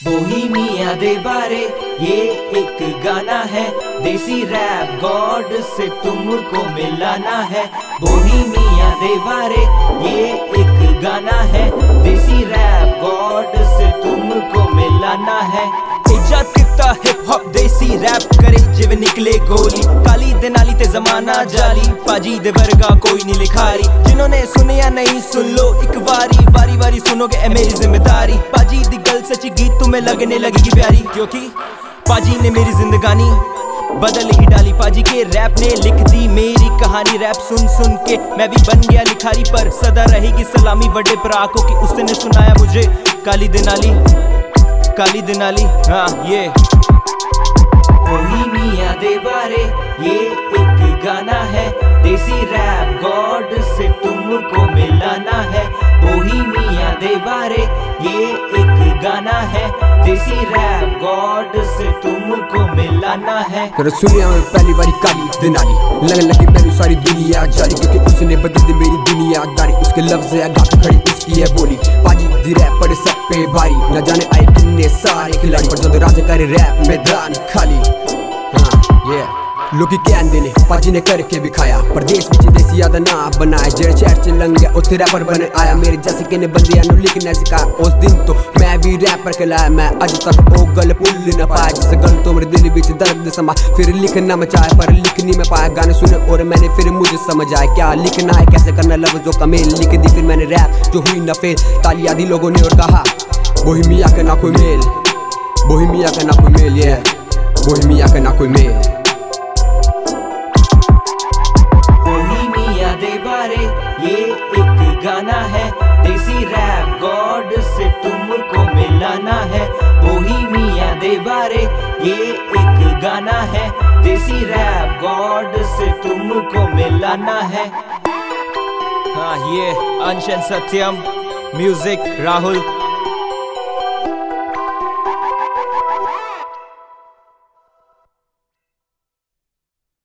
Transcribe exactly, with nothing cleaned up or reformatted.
Bohemia दे बारे ये एक गाना है, देसी रैप गॉड से तुमको मिलाना है। बोहेमिया दे बारे ये एक गाना है, देसी रैप गॉड से तुमको मिलाना है। इजाद किता हिप हॉप देसी रैप करे जिवे निकले गोली, काली दे नाली ते जमाना जाली, पाजी दे वर्गा कोई नहीं लिखारी। जिन्होंने सुने या नहीं सुन लो एक वारी, वारी वारी सुनोगे ए मेरी जिम्मेदारी। पाजी दी गल सच्ची गीत तुम्हें लगने लगेगी प्यारी, क्योंकि पाजी ने मेरी जिंदगानी बदल ही डाली। पाजी के रैप ने लिख दी मेरी कहानी, रैप सुन सुन के मैं भी बन गया लिखारी। पर सदा रहेगी सलामी बड़े पराकों की, उसने सुनाया मुझे काली दे नाली, काली दे नाली। हाँ ये बोहेमिया दे बारे ये एक गाना है, देसी रैप गॉड से तुमको मिलाना है। बोहेमिया दे बारे ये एक गाना है, देसी रैप गॉड से तुमको मिलाना है। तेरे सुनिया में पहली बारी काली दे नाली, लगने लगी मैंने सारी दुनिया जारी, क्योंकि उसने बदल दी मेरी दुनियादारी। उसके लफ्ज़ है गात खड़ी उसकी है बोली, पाजी दी रैप पड़े सब पे भारी। न जाने आए कितने सारे खिलाड़ी, पर जो राजा करे रैप मैदान खाली। हाँ ये लोकी कहंदे ने पाजी ने करके विखाया, प्रदेश विच देसी यादा ना बनाया। जेड़े शहर च लंघे उत्थे रैपर बने आया, मेरे जैसे किने बंदे नु लिखना सिखाया। उस दिन तो मैं भी रैपर कहलाया, मैं अज तक ओ गल भुल न पाया। जिस गल तो मेरे दिल विच दर्द समा, फिर लिखना मैं चाहे पर लिख नहीं मैं पाया। गाने सुने और मैंने फिर मुझे समझ आया क्या लिखना है, कैसे करना लफ्ज़ों का मेल। लिख दी फिर मैंने रैप जो हुई न फेल, तालियां दी लोगों ने और कहा बोहेमिया का ना कोई मेल, बोहेमिया का ना कोई मेल, ये बोहेमिया का ना कोई मेल। बोहेमिया दे बारे ये एक गाना है, देसी रैप गॉड से तुमको मिलाना है। बोहेमिया दे बारे ये एक गाना है, देसी रैप गॉड से तुमको मिलाना है। हाँ ये अंश एंड सत्यम, म्यूजिक राहुल।